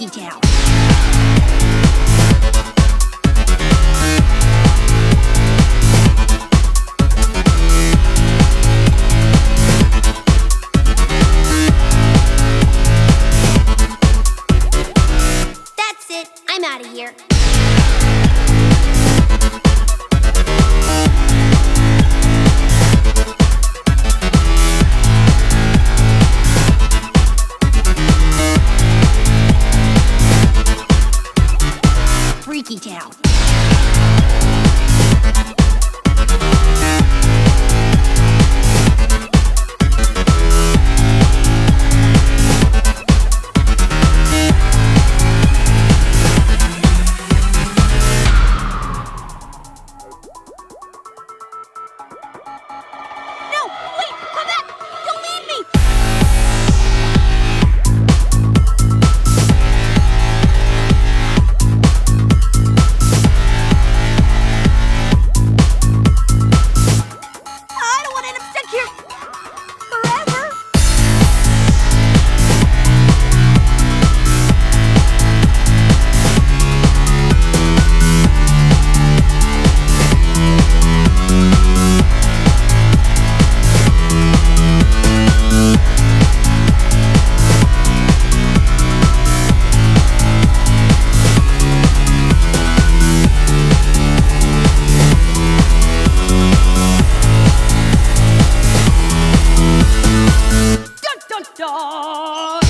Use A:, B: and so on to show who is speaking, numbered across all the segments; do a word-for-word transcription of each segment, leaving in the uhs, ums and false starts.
A: Freaky Town.
B: That's it. I'm out of here.
A: Freaky Town.
B: No! Wait! Come back! Don't leave me! I don't want to end up stuck here forever. Dun dun dun!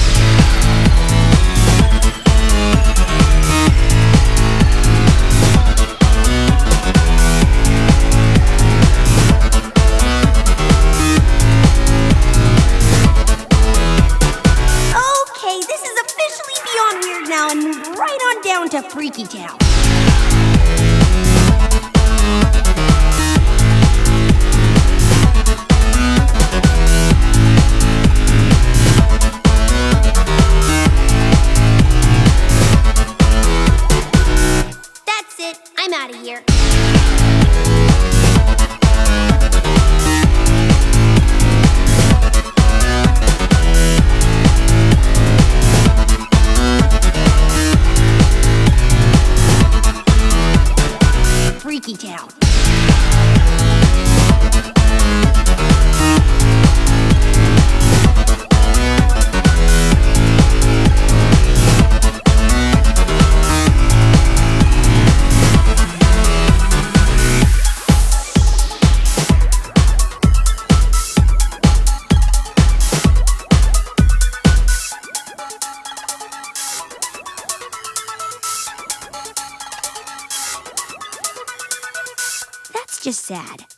A: Okay, this is officially beyond weird now and moved right on down to Freaky Town.
B: That's it. I'm out of here.
A: Freaky Town.
B: That's just sad.